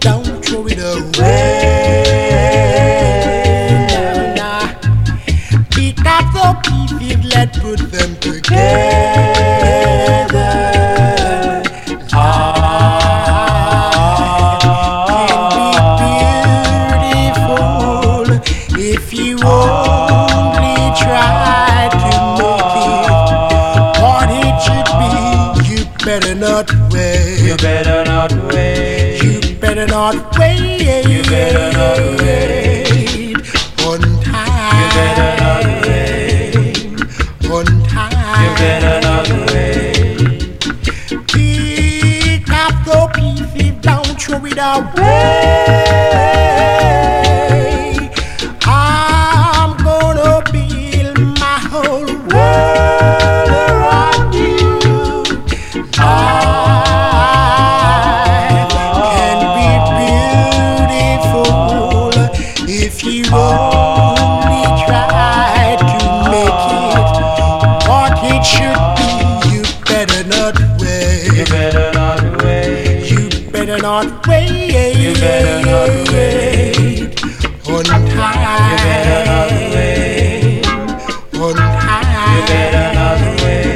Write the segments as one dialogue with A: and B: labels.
A: don't throw it away. Nah. Pick up the pieces, let's put them together. If you only try to make it what it should be, you better not wait.
B: You better not wait.
A: You better not wait.
B: You better not wait.
A: On time.
B: You better not wait.
A: On time.
B: You better not wait.
A: Pick up the pieces, don't throw it away. If you only try to make it what it should be, you better not wait.
B: You better not wait.
A: You better not wait.
B: You better not wait.
A: On time.
B: You better not wait.
A: On time.
B: You better not wait.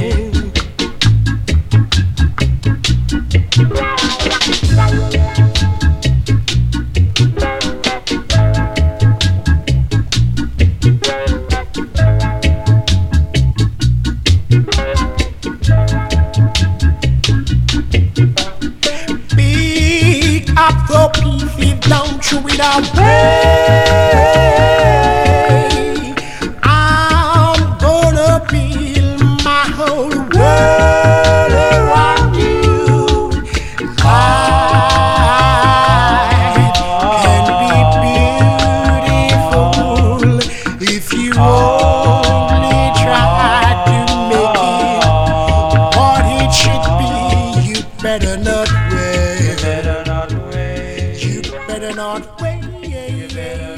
A: Pick up the pieces, don't throw it away. I'm gonna build my whole world around you. Life can be beautiful if you only try to make it what it should be. You better not wait.
B: You better not wait.
A: You better not wait.
B: You better